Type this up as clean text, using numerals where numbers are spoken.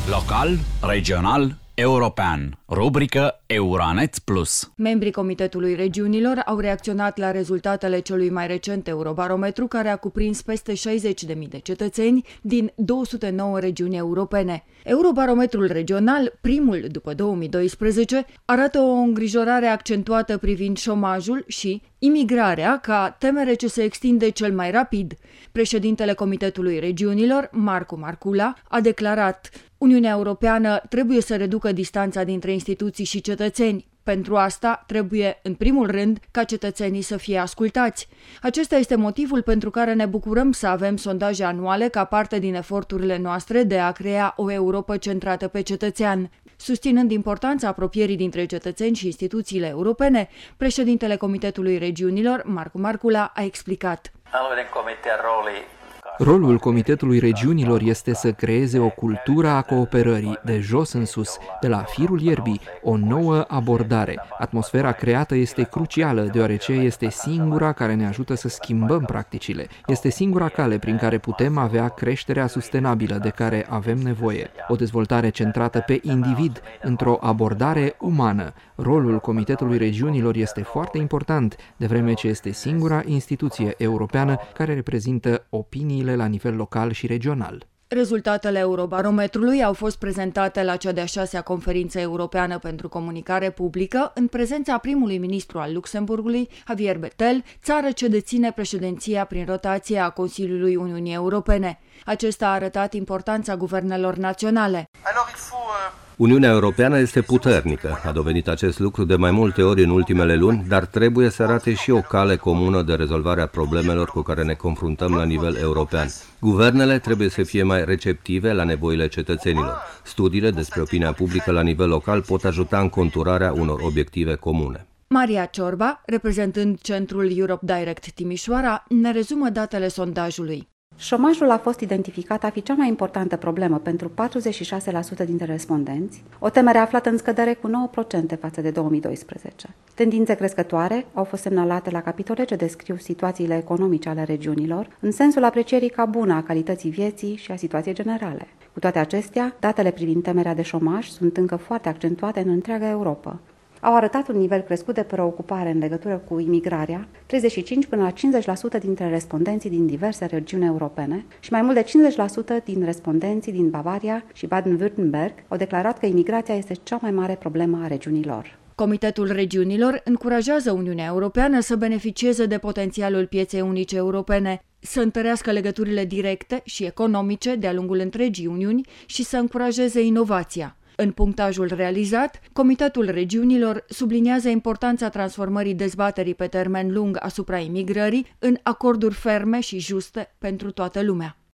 Local, regional, european. Rubrică Euranet Plus. Membrii Comitetului Regiunilor au reacționat la rezultatele celui mai recent Eurobarometru, care a cuprins peste 60.000 de cetățeni din 209 regiuni europene. Eurobarometrul regional, primul după 2012, arată o îngrijorare accentuată privind șomajul și imigrarea ca temere ce se extinde cel mai rapid. Președintele Comitetului Regiunilor, Marcu Marcula, a declarat: Uniunea Europeană trebuie să reducă distanța dintre instituții și cetățeni. Pentru asta trebuie, în primul rând, ca cetățenii să fie ascultați. Acesta este motivul pentru care ne bucurăm să avem sondaje anuale ca parte din eforturile noastre de a crea o Europă centrată pe cetățean. Susținând importanța apropierii dintre cetățeni și instituțiile europene, președintele Comitetului Regiunilor, Marcu Marcula, a explicat: Rolul Comitetului Regiunilor este să creeze o cultură a cooperării, de jos în sus, de la firul ierbii, o nouă abordare. Atmosfera creată este crucială, deoarece este singura care ne ajută să schimbăm practicile. Este singura cale prin care putem avea creșterea sustenabilă de care avem nevoie. O dezvoltare centrată pe individ, într-o abordare umană. Rolul Comitetului Regiunilor este foarte important, de vreme ce este singura instituție europeană care reprezintă opiniile la nivel local și regional. Rezultatele Eurobarometrului au fost prezentate la cea de-a 6-a conferință europeană pentru comunicare publică, în prezența primului ministru al Luxemburgului, Javier Bettel, țară ce deține președinția prin rotație a Consiliului Uniunii Europene. Acesta a arătat importanța guvernelor naționale. Uniunea Europeană este puternică, a dovedit acest lucru de mai multe ori în ultimele luni, dar trebuie să arate și o cale comună de rezolvare a problemelor cu care ne confruntăm la nivel european. Guvernele trebuie să fie mai receptive la nevoile cetățenilor. Studiile despre opinia publică la nivel local pot ajuta în conturarea unor obiective comune. Maria Ciorba, reprezentând centrul Europe Direct Timișoara, ne rezumă datele sondajului. Șomajul a fost identificat a fi cea mai importantă problemă pentru 46% dintre respondenți, o temere aflată în scădere cu 9% față de 2012. Tendințe crescătoare au fost semnalate la capitole ce descriu situațiile economice ale regiunilor, în sensul aprecierii ca bună a calității vieții și a situației generale. Cu toate acestea, datele privind temerea de șomaj sunt încă foarte accentuate în întreaga Europa. Au arătat un nivel crescut de preocupare în legătură cu imigrarea, 35 până la 50% dintre respondenții din diverse regiuni europene și mai mult de 50% din respondenții din Bavaria și Baden-Württemberg au declarat că imigrația este cea mai mare problemă a regiunilor. Comitetul Regiunilor încurajează Uniunea Europeană să beneficieze de potențialul pieței unice europene, să întărească legăturile directe și economice de-a lungul întregii Uniuni și să încurajeze inovația. În punctajul realizat, Comitetul Regiunilor subliniază importanța transformării dezbaterii pe termen lung asupra imigrării în acorduri ferme și juste pentru toată lumea.